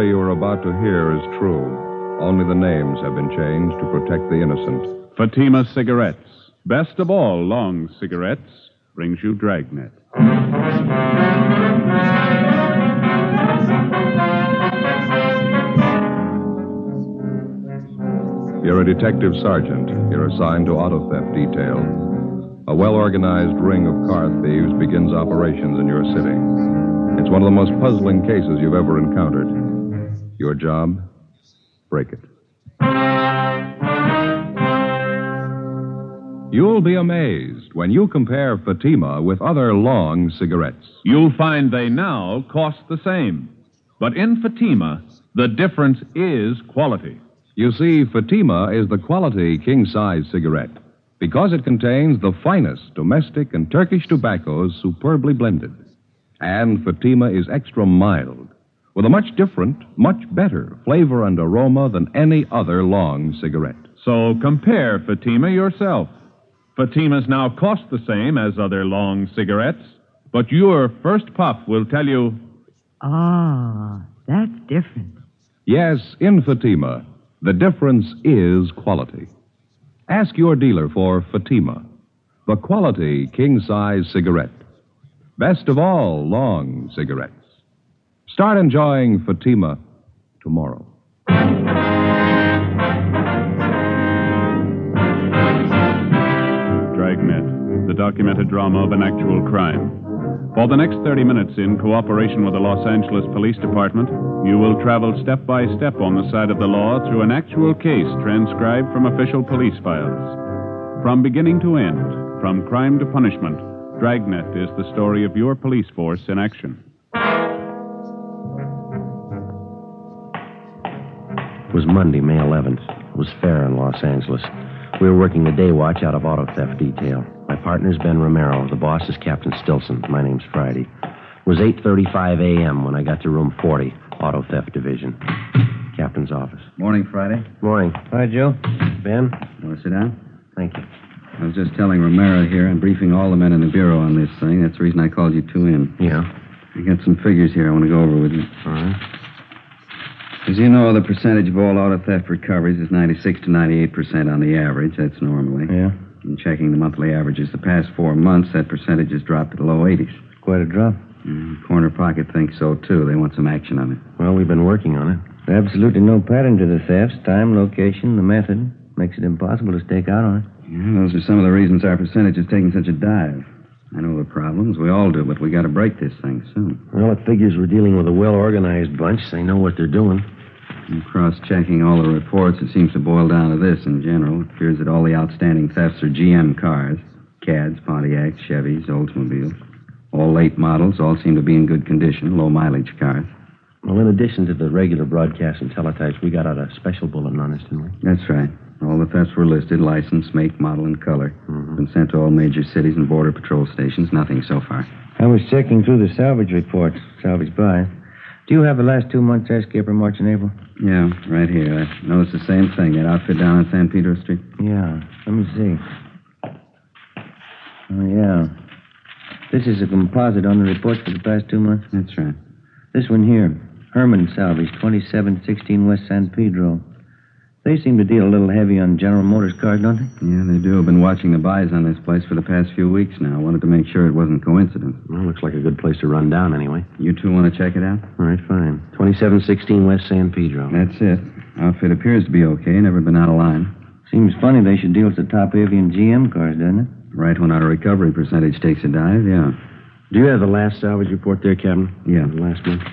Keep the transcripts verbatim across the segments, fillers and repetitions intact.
story you are about to hear is true. Only the names have been changed to protect the innocent. Fatima Cigarettes, best of all long cigarettes, brings you Dragnet. You're a detective sergeant. You're assigned to auto theft detail. A well-organized ring of car thieves begins operations in your city. It's one of the most puzzling cases you've ever encountered. Your job? Break it. You'll be amazed when you compare Fatima with other long cigarettes. You'll find they now cost the same. But in Fatima, the difference is quality. You see, Fatima is the quality king-size cigarette because it contains the finest domestic and Turkish tobaccos superbly blended. And Fatima is extra mild, with a much different, much better flavor and aroma than any other long cigarette. So compare Fatima yourself. Fatimas now cost the same as other long cigarettes, but your first puff will tell you... Ah, that's different. Yes, in Fatima, the difference is quality. Ask your dealer for Fatima, the quality king-size cigarette. Best of all long cigarettes. Start enjoying Fatima tomorrow. Dragnet, the documented drama of an actual crime. For the next thirty minutes, in cooperation with the Los Angeles Police Department, you will travel step by step on the side of the law through an actual case transcribed from official police files. From beginning to end, from crime to punishment, Dragnet is the story of your police force in action. It was Monday, May eleventh. It was fair in Los Angeles. We were working the day watch out of auto theft detail. My partner's Ben Romero. The boss is Captain Stilson. My name's Friday. It was eight thirty-five a.m. when I got to room forty, Auto Theft Division. Captain's office. Morning, Friday. Morning. Hi, Joe. Ben? Want to sit down? Thank you. I was just telling Romero here and briefing all the men in the bureau on this thing. That's the reason I called you two in. Yeah? I got some figures here I want to go over with you. All right. As you know, the percentage of all auto theft recoveries is ninety-six to ninety-eight percent on the average. That's normally. Yeah? In checking the monthly averages the past four months, that percentage has dropped to the low eighties. Quite a drop. Mm, Corner Pocket thinks so, too. They want some action on it. Well, we've been working on it. Absolutely no pattern to the thefts. Time, location, the method. Makes it impossible to stake out on it. Yeah, those are some of the reasons our percentage is taking such a dive. I know the problems. We all do, but we got to break this thing soon. Well, it figures we're dealing with a well-organized bunch. They know what they're doing. And cross-checking all the reports, it seems to boil down to this in general. It appears that all the outstanding thefts are G M cars. Cads, Pontiacs, Chevys, Oldsmobiles. All late models, all seem to be in good condition, low-mileage cars. Well, in addition to the regular broadcasts and teletypes, we got out a special bulletin on this, didn't we? That's right. All the thefts were listed, license, make, model, and color. Mm-hmm. Been sent to all major cities and border patrol stations. Nothing so far. I was checking through the salvage reports. Salvage buy. Do you have the last two months' escape for March and April? Yeah, right here. I noticed the same thing. That outfit down on San Pedro Street. Yeah. Let me see. Oh, yeah. This is a composite on the reports for the past two months. That's right. This one here. Herman Salvage, twenty-seven sixteen West San Pedro. They seem to deal a little heavy on General Motors cars, don't they? Yeah, they do. I've been watching the buys on this place for the past few weeks now. Wanted to make sure it wasn't coincidence. Well, looks like a good place to run down anyway. You two want to check it out? All right, fine. twenty-seven sixteen West San Pedro. That's it. Outfit appears to be okay. Never been out of line. Seems funny they should deal with the top heavy in G M cars, doesn't it? Right when our recovery percentage takes a dive, yeah. Do you have the last salvage report there, Captain? Yeah. The last one?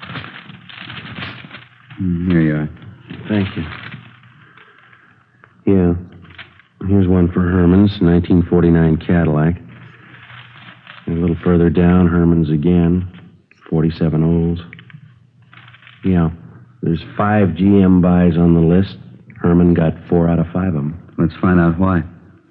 Mm, here you are. Thank you. Yeah. Here's one for Herman's, nineteen forty-nine Cadillac. And a little further down, Herman's again, forty-seven Olds. Yeah. There's five G M buys on the list. Herman got four out of five of them. Let's find out why.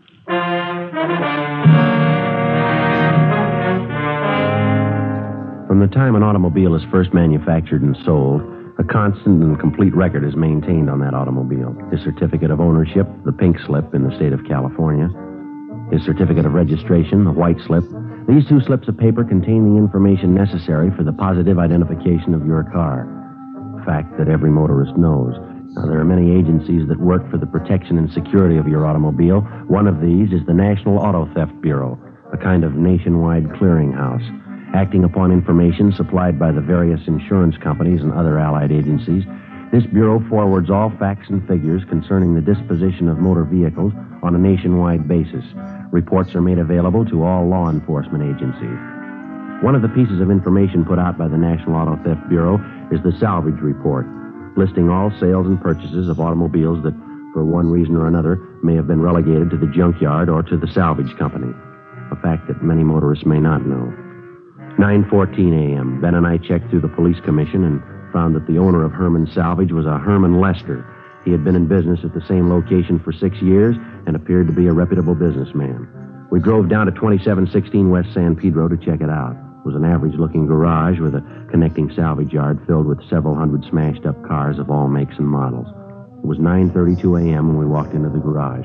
From the time an automobile is first manufactured and sold, a constant and complete record is maintained on that automobile. His certificate of ownership, the pink slip in the state of California. His certificate of registration, the white slip. These two slips of paper contain the information necessary for the positive identification of your car. fact that every motorist knows. Now, there are many agencies that work for the protection and security of your automobile. One of these is the National Auto Theft Bureau, a kind of nationwide clearinghouse. Acting upon information supplied by the various insurance companies and other allied agencies, this bureau forwards all facts and figures concerning the disposition of motor vehicles on a nationwide basis. Reports are made available to all law enforcement agencies. One of the pieces of information put out by the National Auto Theft Bureau is the salvage report, listing all sales and purchases of automobiles that, for one reason or another, may have been relegated to the junkyard or to the salvage company, a fact that many motorists may not know. nine fourteen a.m., Ben and I checked through the police commission and found that the owner of Herman Salvage was a Herman Lester. He had been in business at the same location for six years and appeared to be a reputable businessman. We drove down to twenty-seven sixteen West San Pedro to check it out. It was an average-looking garage with a connecting salvage yard filled with several hundred smashed-up cars of all makes and models. It was nine thirty-two a.m. when we walked into the garage.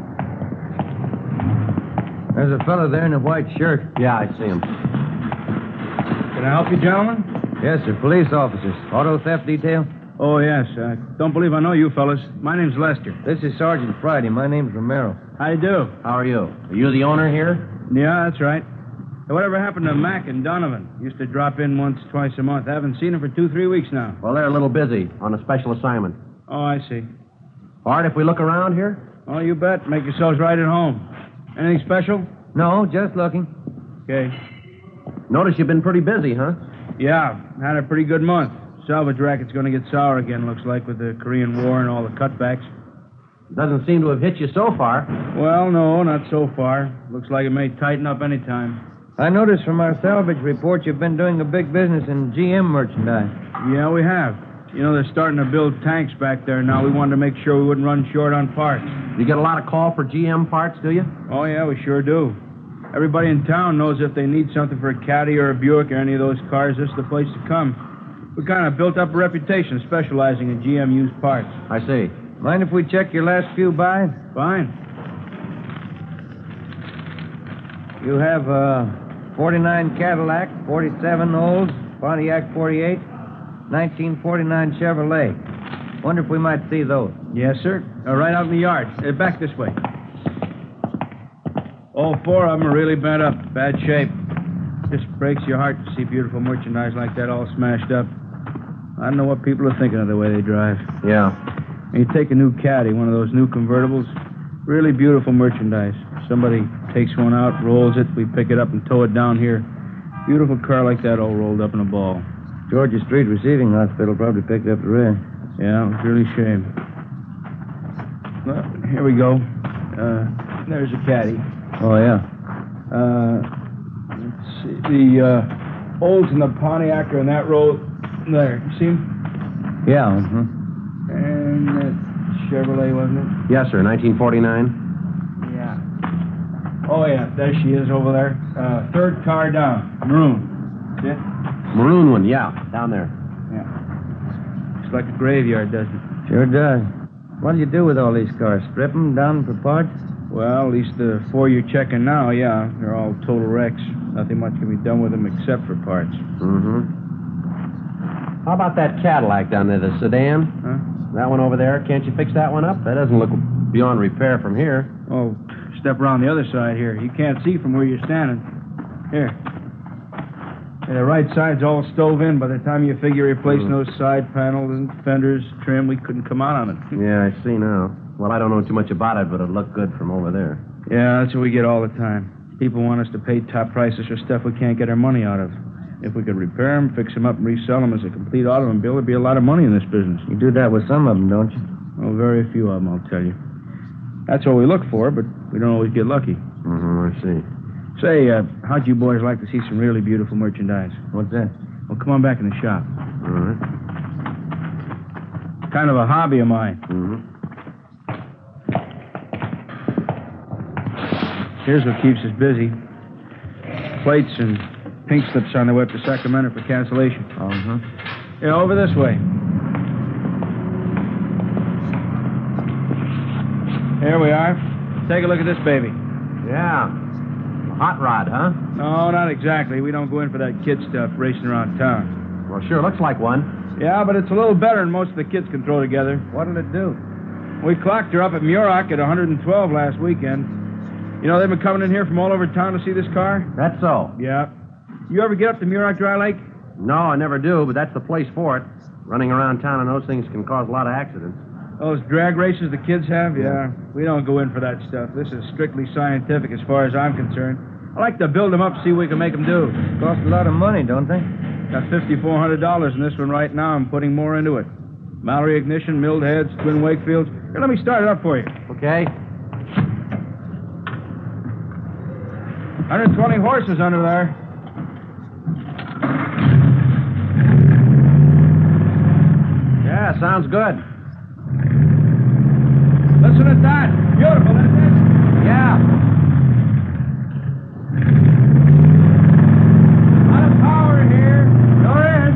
There's a fellow there in a white shirt. Yeah, I see him. Can I help you, gentlemen? Yes, sir. Police officers. Auto theft detail? Oh, yes. I don't believe I know you fellas. My name's Lester. This is Sergeant Friday. My name's Romero. How you do? How are you? Are you the owner here? Yeah, that's right. Hey, whatever happened to Mac and Donovan? Used to drop in once, twice a month. I haven't seen them for two, three weeks now. Well, they're a little busy on a special assignment. Oh, I see. All right, if we look around here? Oh, you bet. Make yourselves right at home. Anything special? No, just looking. Okay. Notice you've been pretty busy, huh? Yeah, had a pretty good month. Salvage racket's going to get sour again, looks like, with the Korean War and all the cutbacks. Doesn't seem to have hit you so far. Well, no, not so far. Looks like it may tighten up any time. I noticed from our salvage report you've been doing a big business in G M merchandise. Yeah, we have. You know, they're starting to build tanks back there now. We wanted to make sure we wouldn't run short on parts. You get a lot of call for G M parts, do you? Oh, yeah, we sure do. Everybody in town knows if they need something for a Caddy or a Buick or any of those cars, this is the place to come. We kind of built up a reputation specializing in G M used parts. I see. Mind if we check your last few buys? Fine. You have a forty-nine Cadillac, forty-seven Olds, Pontiac forty-eight, nineteen forty-nine Chevrolet. Wonder if we might see those. Yes, sir. Uh, right out in the yard. Uh, back this way. All four of them are really bent up. Bad shape. Just breaks your heart to see beautiful merchandise like that all smashed up. I don't know what people are thinking of the way they drive. Yeah. And you take a new Caddy, one of those new convertibles, really beautiful merchandise. Somebody takes one out, rolls it, we pick it up and tow it down here. Beautiful car like that all rolled up in a ball. Georgia Street Receiving Hospital probably picked up the rear. Yeah, it's really a shame. Well, here we go. Uh, there's a Caddy. Oh, yeah. Uh, let's see. The uh, Olds and the Pontiac are in that row there. You see 'em? Yeah, uh-huh. And that Chevrolet, wasn't it? Yes, sir. nineteen forty-nine. Yeah. Oh, yeah. There she is over there. Uh, third car down. Maroon. See it? Maroon one, yeah. Down there. Yeah. Looks like a graveyard, doesn't it? Sure does. What do you do with all these cars? Strip them down for parts? Well, at least the four you're checking now, yeah. They're all total wrecks. Nothing much can be done with them except for parts. Mm-hmm. How about that Cadillac down there, the sedan? Huh? That one over there. Can't you fix that one up? That doesn't look beyond repair from here. Oh, step around the other side here. You can't see from where you're standing. Here. Yeah, the right side's all stove in. By the time you figure replacing Mm. those side panels and fenders, trim, we couldn't come out on it. Yeah, I see now. Well, I don't know too much about it, but it looked good from over there. Yeah, that's what we get all the time. People want us to pay top prices for stuff we can't get our money out of. If we could repair them, fix them up, and resell them as a complete automobile, there'd be a lot of money in this business. You do that with some of them, don't you? Well, very few of them, I'll tell you. That's what we look for, but we don't always get lucky. Mm-hmm, I see. Say, uh, how'd you boys like to see some really beautiful merchandise? What's that? Well, come on back in the shop. All right. Kind of a hobby of mine. Mm-hmm. Here's what keeps us busy. Plates and pink slips on their way up to Sacramento for cancellation. Uh-huh. Yeah, over this way. Here we are. Take a look at this baby. Yeah. A hot rod, huh? No, not exactly. We don't go in for that kid stuff racing around town. Well, sure looks like one. Yeah, but it's a little better than most of the kids can throw together. What'll it do? We clocked her up at Muroc at one hundred twelve last weekend. You know, they've been coming in here from all over town to see this car? That's so. Yeah. You ever get up to Muroc Dry Lake? No, I never do, but that's the place for it. Running around town and those things can cause a lot of accidents. Those drag races the kids have? Yeah. We don't go in for that stuff. This is strictly scientific as far as I'm concerned. I like to build them up, see what we can make them do. Cost a lot of money, don't they? Got five thousand four hundred dollars in this one right now. I'm putting more into it. Mallory ignition, milled heads, twin Wakefields. Here, let me start it up for you. Okay. one hundred twenty horses under there. Yeah, sounds good. Listen at that. Beautiful, isn't it? Yeah. A lot of power here. Sure is.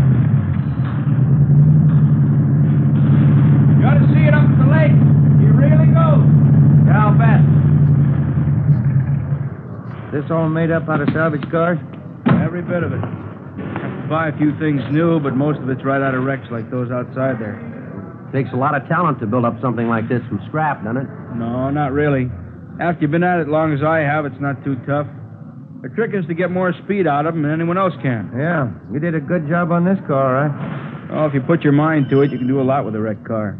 You ought to see it up at the lake. He really goes. Yeah, I'll bet. This all made up out of salvage cars? Every bit of it. Have to buy a few things new, but most of it's right out of wrecks like those outside there. Takes a lot of talent to build up something like this from scrap, doesn't it? No, not really. After you've been at it as long as I have, it's not too tough. The trick is to get more speed out of them than anyone else can. Yeah, you did a good job on this car, all right? Oh, if you put your mind to it, you can do a lot with a wrecked car.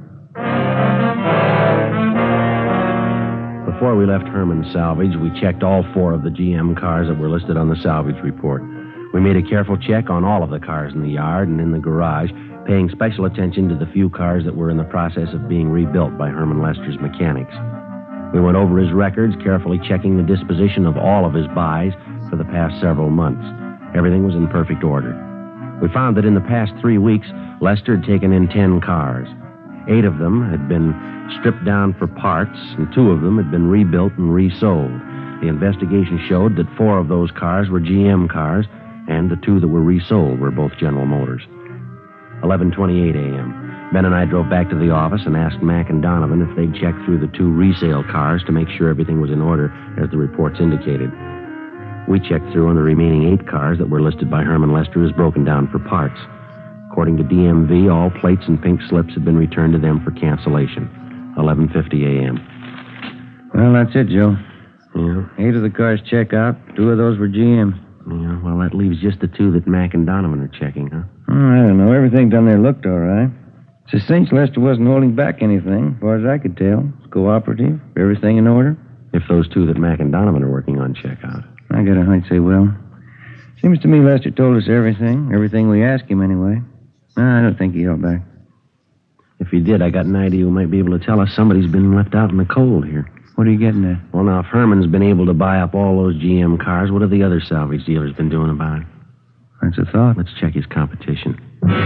Before we left Herman's Salvage, we checked all four of the G M cars that were listed on the salvage report. We made a careful check on all of the cars in the yard and in the garage, paying special attention to the few cars that were in the process of being rebuilt by Herman Lester's mechanics. We went over his records, carefully checking the disposition of all of his buys for the past several months. Everything was in perfect order. We found that in the past three weeks, Lester had taken in ten cars. Eight of them had been stripped down for parts, and two of them had been rebuilt and resold. The investigation showed that four of those cars were G M cars, and the two that were resold were both General Motors. eleven twenty-eight a.m. Ben and I drove back to the office and asked Mac and Donovan if they'd check through the two resale cars to make sure everything was in order, as the reports indicated. We checked through on the remaining eight cars that were listed by Herman Lester as broken down for parts. According to D M V, all plates and pink slips had been returned to them for cancellation. eleven fifty a.m. Well, that's it, Joe. Yeah? Eight of the cars check out. Two of those were G Ms. Yeah, well, that leaves just the two that Mac and Donovan are checking, huh? Oh, I don't know. Everything down there looked all right. It's a cinch Lester wasn't holding back anything, as far as I could tell. It's cooperative. Everything in order. If those two that Mac and Donovan are working on check out. I got a hunch they will. Seems to me Lester told us everything. Everything we asked him, anyway. No, I don't think he held back. If he did, I got an idea who might be able to tell us somebody's been left out in the cold here. What are you getting at? Well, now, if Herman's been able to buy up all those G M cars, what have the other salvage dealers been doing about it? That's a thought. Let's check his competition.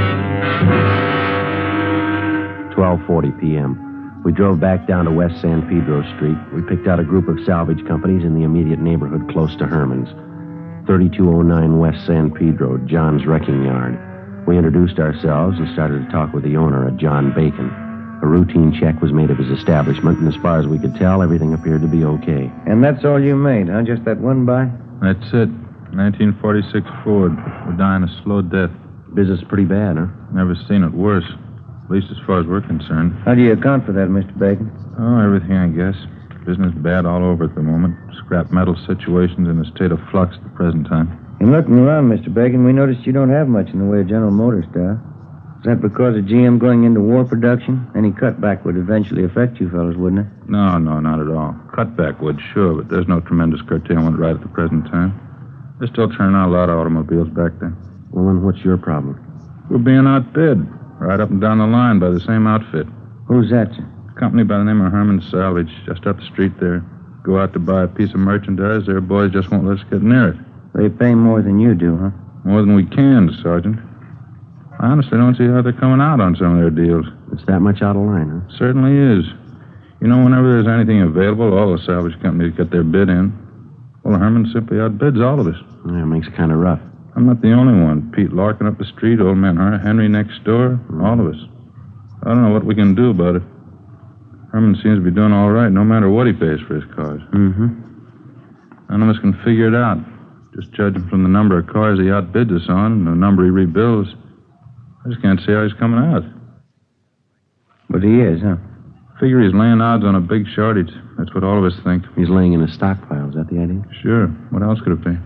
twelve forty p.m. We drove back down to West San Pedro Street. We picked out a group of salvage companies in the immediate neighborhood close to Herman's. thirty-two oh nine West San Pedro, John's Wrecking Yard. We introduced ourselves and started to talk with the owner, a John Bacon. A routine check was made of his establishment, and as far as we could tell, everything appeared to be okay. And that's all you made, huh? Just that one buy? That's it. nineteen forty-six Ford. We're dying a slow death. Business is pretty bad, huh? Never seen it worse. At least as far as we're concerned. How do you account for that, Mister Bacon? Oh, everything, I guess. Business bad all over at the moment. Scrap metal situation's in a state of flux at the present time. In looking around, Mister Bacon, we noticed you don't have much in the way of General Motors stuff. Is that because of G M going into war production? Any cutback would eventually affect you fellas, wouldn't it? No, no, not at all. Cutback would, sure, but there's no tremendous curtailment right at the present time. They're still turning out a lot of automobiles back there. Well, then what's your problem? We're being outbid, right up and down the line by the same outfit. Who's that, sir? A company by the name of Herman Salvage, just up the street there. Go out to buy a piece of merchandise, their boys just won't let us get near it. They pay more than you do, huh? More than we can, Sergeant. I honestly don't see how they're coming out on some of their deals. It's that much out of line, huh? Certainly is. You know, whenever there's anything available, all the salvage companies get their bid in. Well, Herman simply outbids all of us. Yeah, it makes it kind of rough. I'm not the only one. Pete Larkin up the street, old man Henry next door, mm. all of us. I don't know what we can do about it. Herman seems to be doing all right, no matter what he pays for his cars. Mm-hmm. None of us can figure it out. Just judging from the number of cars he outbids us on and the number he rebuilds, I just can't see how he's coming out. But he is, huh? Figure he's laying odds on a big shortage. That's what all of us think. He's laying in his stockpile. Is that the idea? Sure. What else could it be?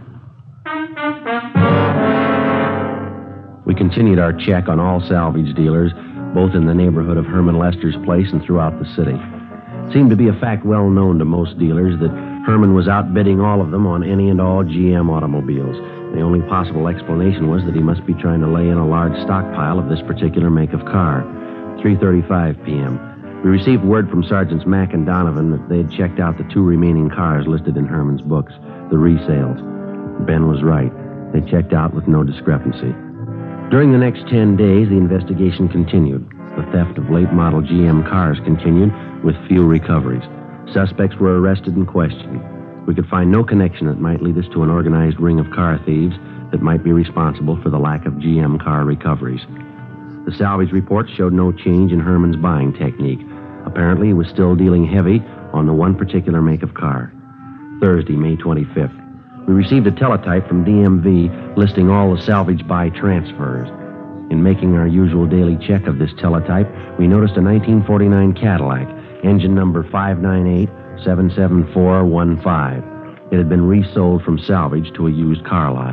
We continued our check on all salvage dealers, both in the neighborhood of Herman Lester's place and throughout the city. It seemed to be a fact well known to most dealers that Herman was outbidding all of them on any and all G M automobiles. The only possible explanation was that he must be trying to lay in a large stockpile of this particular make of car. three thirty-five p.m. We received word from Sergeants Mack and Donovan that they had checked out the two remaining cars listed in Herman's books, the resales. Ben was right. They checked out with no discrepancy. During the next ten days, the investigation continued. The theft of late-model G M cars continued, with few recoveries. Suspects were arrested and questioned. We could find no connection that might lead us to an organized ring of car thieves that might be responsible for the lack of G M car recoveries. The salvage report showed no change in Herman's buying technique. Apparently, he was still dealing heavy on the one particular make of car. Thursday, May twenty-fifth. We received a teletype from D M V listing all the salvage buy transfers. In making our usual daily check of this teletype, we noticed a nineteen forty-nine Cadillac, engine number five nine eight seven seven four one five. It had been resold from salvage to a used car lot.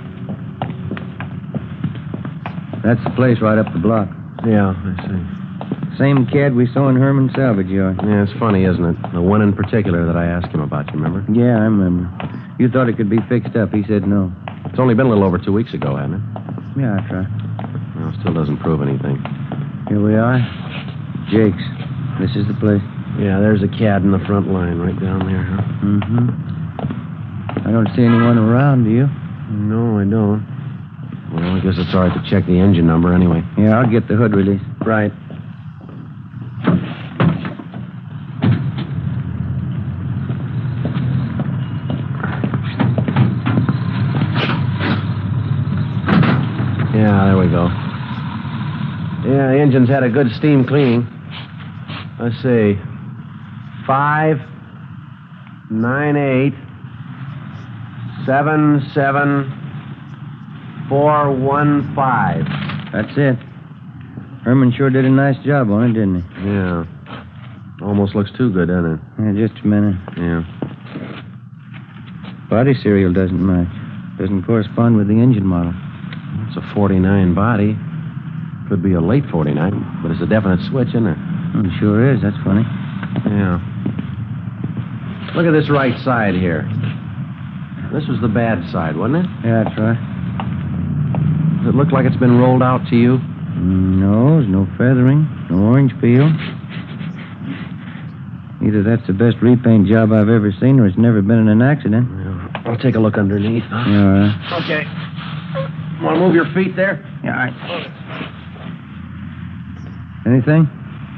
That's the place right up the block. Yeah, I see. Same cad we saw in Herman's salvage yard. Yeah, it's funny, isn't it? The one in particular that I asked him about, you remember? Yeah, I remember. You thought it could be fixed up. He said no. It's only been a little over two weeks ago, hasn't it? Yeah, that's right. Well, still doesn't prove anything. Here we are. Jake's. This is the place. Yeah, there's a cad in the front line right down there, huh? Mm-hmm. I don't see anyone around, do you? No, I don't. Well, I guess it's all right to check the engine number anyway. Yeah, I'll get the hood release. Right. Yeah, there we go. Yeah, the engine's had a good steam cleaning. Let's see. Five, nine, eight, seven, seven, four, one, five. That's it. Herman sure did a nice job on it, didn't he? Yeah. Almost looks too good, doesn't it? Yeah, just a minute. Yeah. Body serial doesn't match. Doesn't correspond with the engine model. It's a forty-nine body. Could be a late forty-nine, but it's a definite switch, isn't it? It sure is. That's funny. Yeah. Look at this right side here. This was the bad side, wasn't it? Yeah, that's right. Does it look like it's been rolled out to you? No, there's no feathering, no orange peel. Either that's the best repaint job I've ever seen or it's never been in an accident. Yeah. I'll take a look underneath. Huh? Yeah, all right. Okay. Want to move your feet there? Yeah, all right. Anything?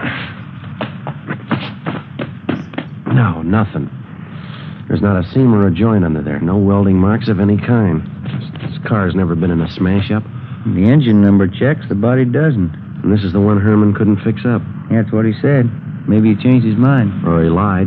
No, nothing. There's not a seam or a joint under there. No welding marks of any kind. This, this car's never been in a smash-up. The engine number checks, the body doesn't. And this is the one Herman couldn't fix up. That's what he said. Maybe he changed his mind. Or he lied.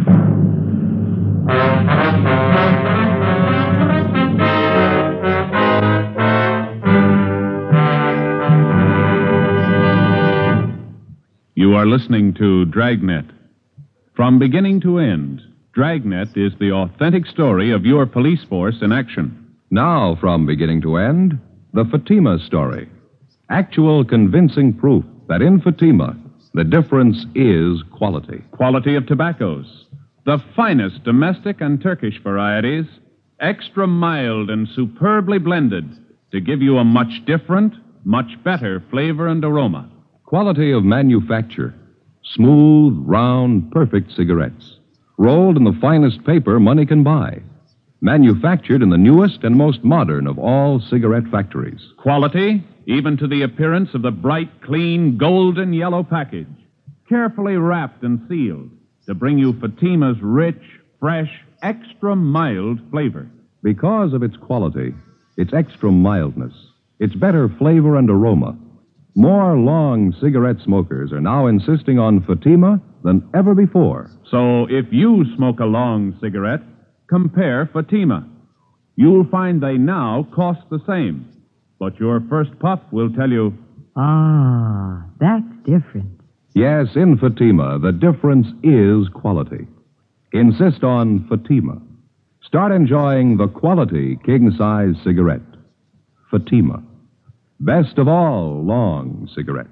You are listening to Dragnet. From beginning to end, Dragnet is the authentic story of your police force in action. Now, from beginning to end, the Fatima story. Actual convincing proof that in Fatima, the difference is quality. Quality of tobaccos. The finest domestic and Turkish varieties, extra mild and superbly blended to give you a much different, much better flavor and aroma. Quality of manufacture. Smooth, round, perfect cigarettes. Rolled in the finest paper money can buy. Manufactured in the newest and most modern of all cigarette factories. Quality, even to the appearance of the bright, clean, golden yellow package. Carefully wrapped and sealed to bring you Fatima's rich, fresh, extra mild flavor. Because of its quality, its extra mildness, its better flavor and aroma, more long cigarette smokers are now insisting on Fatima than ever before. So if you smoke a long cigarette, compare Fatima. You'll find they now cost the same. But your first puff will tell you Ah, that's different. Yes, in Fatima, the difference is quality. Insist on Fatima. Start enjoying the quality king-size cigarette. Fatima. Best of all long cigarettes.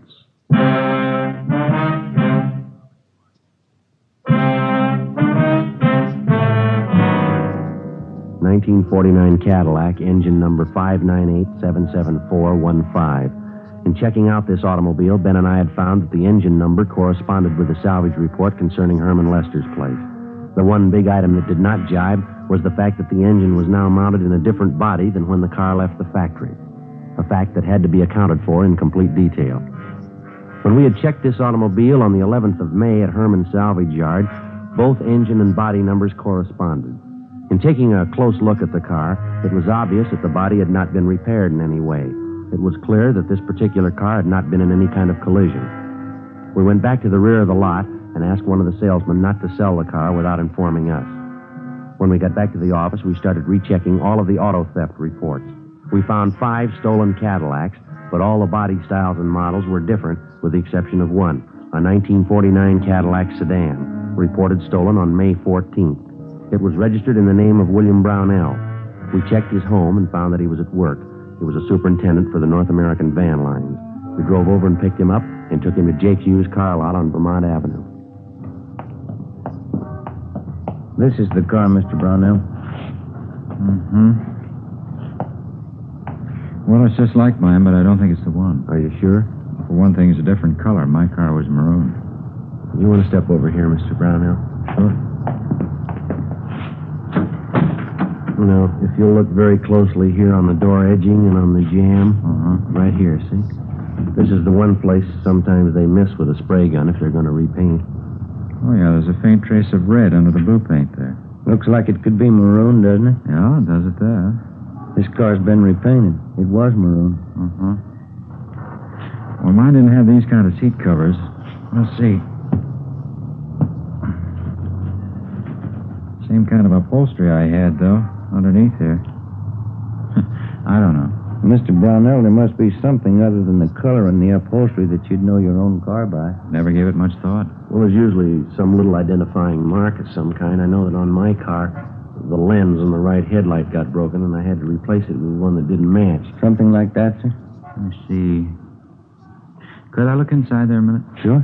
nineteen forty-nine Cadillac, engine number five nine eight seven seven four one five. In checking out this automobile, Ben and I had found that the engine number corresponded with the salvage report concerning Herman Lester's place. The one big item that did not jibe was the fact that the engine was now mounted in a different body than when the car left the factory, a fact that had to be accounted for in complete detail. When we had checked this automobile on the eleventh of May at Herman Salvage Yard, both engine and body numbers corresponded. In taking a close look at the car, it was obvious that the body had not been repaired in any way. It was clear that this particular car had not been in any kind of collision. We went back to the rear of the lot and asked one of the salesmen not to sell the car without informing us. When we got back to the office, we started rechecking all of the auto theft reports. We found five stolen Cadillacs, but all the body styles and models were different, with the exception of one, a nineteen forty-nine Cadillac sedan, reported stolen on May fourteenth. It was registered in the name of William Brownell. We checked his home and found that he was at work. He was a superintendent for the North American Van Lines. We drove over and picked him up and took him to Jake Hughes' car lot on Vermont Avenue. This is the car, Mister Brownell. Mm-hmm. Well, it's just like mine, but I don't think it's the one. Are you sure? For one thing, it's a different color. My car was maroon. You want to step over here, Mister Brownell? Sure. Now, if you'll look very closely here on the door edging and on the jamb, Uh-huh. right here, see? This is the one place sometimes they miss with a spray gun if they're going to repaint. Oh, yeah, there's a faint trace of red under the blue paint there. Looks like it could be maroon, doesn't it? Yeah, it does it there. This car's been repainted. It was maroon. Uh-huh. Well, mine didn't have these kind of seat covers. Let's see. Same kind of upholstery I had, though, underneath here. I don't know. Mister Brownell, there must be something other than the color and the upholstery that you'd know your own car by. Never gave it much thought. Well, there's usually some little identifying mark of some kind. I know that on my car, the lens on the right headlight got broken, and I had to replace it with one that didn't match. Something like that, sir? Let me see. Could I look inside there a minute? Sure.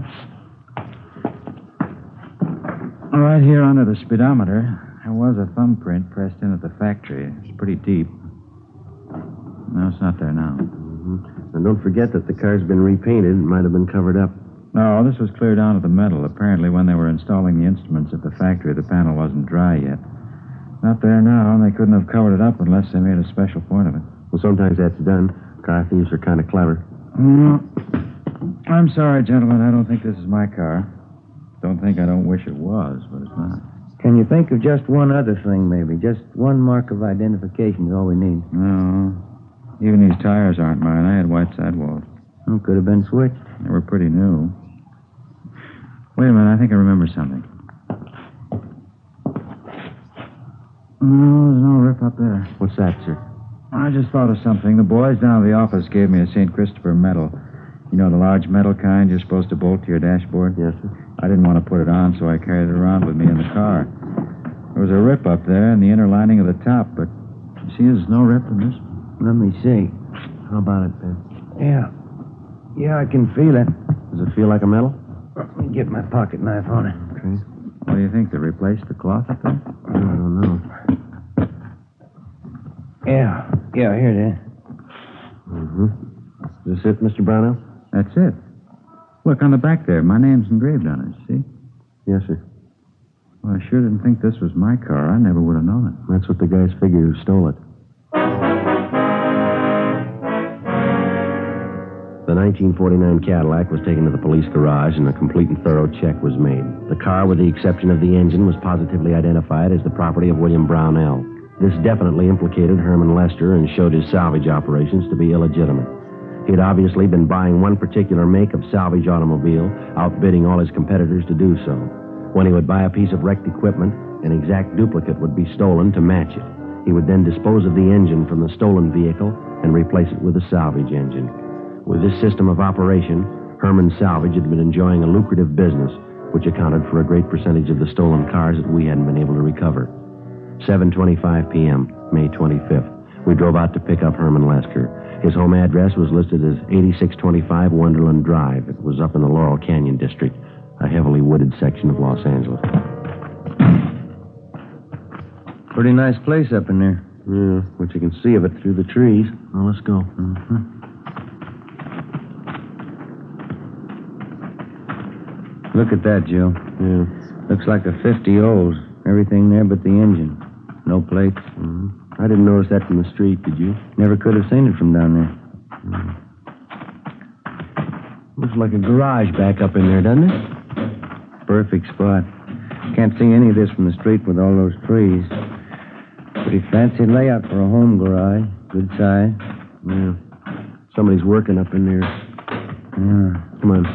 Right here under the speedometer, there was a thumbprint pressed in at the factory. It's pretty deep. No, it's not there now. Mm-hmm. And don't forget that the car's been repainted. It might have been covered up. No, this was clear down to the metal. Apparently, when they were installing the instruments at the factory, the panel wasn't dry yet. Not there now, and they couldn't have covered it up unless they made a special point of it. Well, sometimes that's done. Car thieves are kind of clever. Mm. I'm sorry, gentlemen. I don't think this is my car. Don't think I don't wish it was, but it's not. Can you think of just one other thing, maybe? Just one mark of identification is all we need. No. Even these tires aren't mine. I had white sidewalls. Oh, could have been switched. They were pretty new. Wait a minute. I think I remember something. No, there's no rip up there. What's that, sir? I just thought of something. The boys down at the office gave me a Saint Christopher medal. You know, the large metal kind you're supposed to bolt to your dashboard? Yes, sir. I didn't want to put it on, so I carried it around with me in the car. There was a rip up there in the inner lining of the top, but you see there's no rip in this. Let me see. How about it, Ben? Yeah. Yeah, I can feel it. Does it feel like a metal? Let me get my pocket knife on it. Okay. What do you think? They replaced the cloth up there? I don't know. Yeah. Yeah, here it is. Mm-hmm. Is this it, Mister Brownell? That's it. Look, on the back there, my name's engraved on it, see? Yes, sir. Well, I sure didn't think this was my car. I never would have known it. That's what the guys figured who stole it. The nineteen forty-nine Cadillac was taken to the police garage, and a complete and thorough check was made. The car, with the exception of the engine, was positively identified as the property of William Brownell. This definitely implicated Herman Lester and showed his salvage operations to be illegitimate. He had obviously been buying one particular make of salvage automobile, outbidding all his competitors to do so. When he would buy a piece of wrecked equipment, an exact duplicate would be stolen to match it. He would then dispose of the engine from the stolen vehicle and replace it with a salvage engine. With this system of operation, Herman Salvage had been enjoying a lucrative business, which accounted for a great percentage of the stolen cars that we hadn't been able to recover. seven twenty-five p.m., May twenty-fifth. We drove out to pick up Herman Lester. His home address was listed as eighty-six twenty-five Wonderland Drive. It was up in the Laurel Canyon district, a heavily wooded section of Los Angeles. Pretty nice place up in there. Yeah, but you can see of it through the trees. Well, let's go. Mm-hmm. Look at that, Joe. Yeah. Looks like a fifty Olds. Everything there but the engine. No plates. Mm-hmm. I didn't notice that from the street, did you? Never could have seen it from down there. Mm. Looks like a garage back up in there, doesn't it? Perfect spot. Can't see any of this from the street with all those trees. Pretty fancy layout for a home garage. Good size. Yeah. Somebody's working up in there. Yeah. Come on.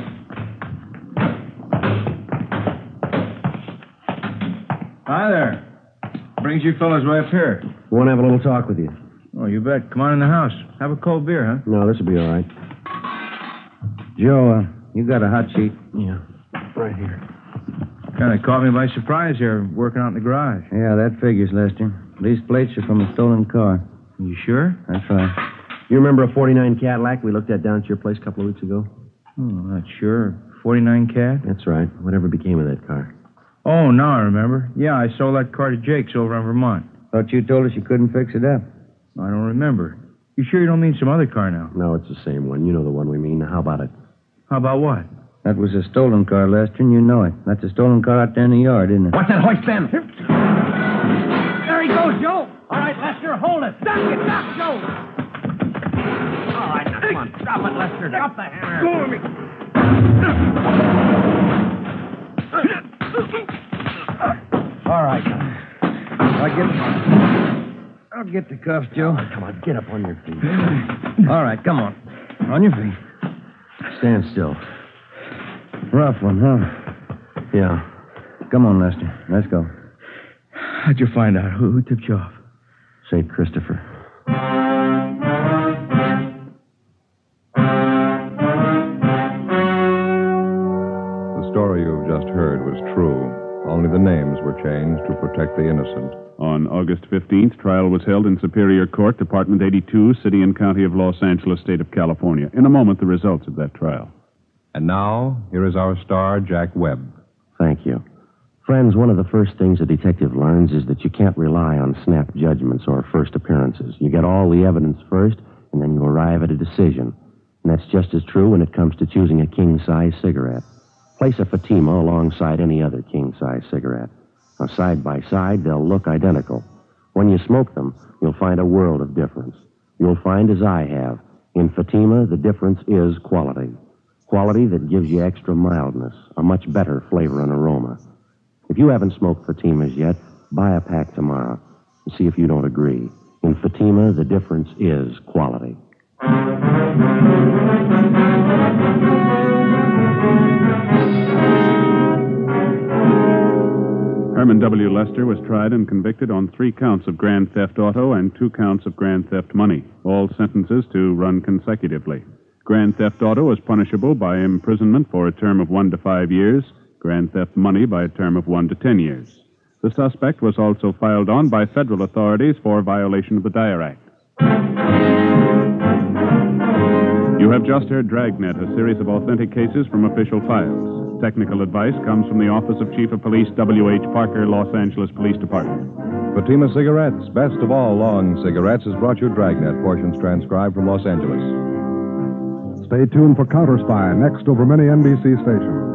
Hi there. Brings you fellas right up here. We want to have a little talk with you. Oh, you bet. Come on in the house. Have a cold beer, huh? No, this will be all right. Joe, uh, you got a hot sheet? Yeah, right here. Kind of caught me by surprise here, working out in the garage. Yeah, that figures, Lester. These plates are from a stolen car. You sure? That's right. You remember a forty-nine Cadillac we looked at down at your place a couple of weeks ago? Oh, not sure. forty-nine Cad? That's right. Whatever became of that car? Oh, now I remember. Yeah, I sold that car to Jake's over in Vermont. Thought you told us you couldn't fix it up. I don't remember. You sure you don't mean some other car now? No, it's the same one. You know the one we mean. How about it? How about what? That was a stolen car, Lester, and you know it. That's a stolen car out there in the yard, isn't it? What's that hoist then? There he goes, Joe. All right, Lester, hold it. Duck it, duck, Joe. All right, now, come on. Drop it, Lester. Drop the hammer. Go with me. All right. I'll get, I'll get the cuffs, Joe. Come on, get up on your feet. All right, come on. On your feet. Stand still. Rough one, huh? Yeah. Come on, Lester. Let's go. How'd you find out? Who, who tipped you off? Saint Christopher. The story you've just heard was true. Only the names were changed to protect the innocent. On August fifteenth, trial was held in Superior Court, Department eighty-two, City and County of Los Angeles, State of California. In a moment, the results of that trial. And now, here is our star, Jack Webb. Thank you. Friends, one of the first things a detective learns is that you can't rely on snap judgments or first appearances. You get all the evidence first, and then you arrive at a decision. And that's just as true when it comes to choosing a king-size cigarette. Place a Fatima alongside any other king-size cigarette. Now, side by side, they'll look identical. When you smoke them, you'll find a world of difference. You'll find, as I have, in Fatima, the difference is quality. Quality that gives you extra mildness, a much better flavor and aroma. If you haven't smoked Fatimas yet, buy a pack tomorrow and see if you don't agree. In Fatima, the difference is quality. Herman W. Lester was tried and convicted on three counts of grand theft auto and two counts of grand theft money, all sentences to run consecutively. Grand theft auto is punishable by imprisonment for a term of one to five years, grand theft money by a term of one to ten years. The suspect was also filed on by federal authorities for violation of the Dyer Act. You have just heard Dragnet, a series of authentic cases from official files. Technical advice comes from the Office of Chief of Police W H. Parker, Los Angeles Police Department. Fatima Cigarettes, best of all long cigarettes, has brought you Dragnet, portions transcribed from Los Angeles. Stay tuned for Counter Spy, next over many N B C stations.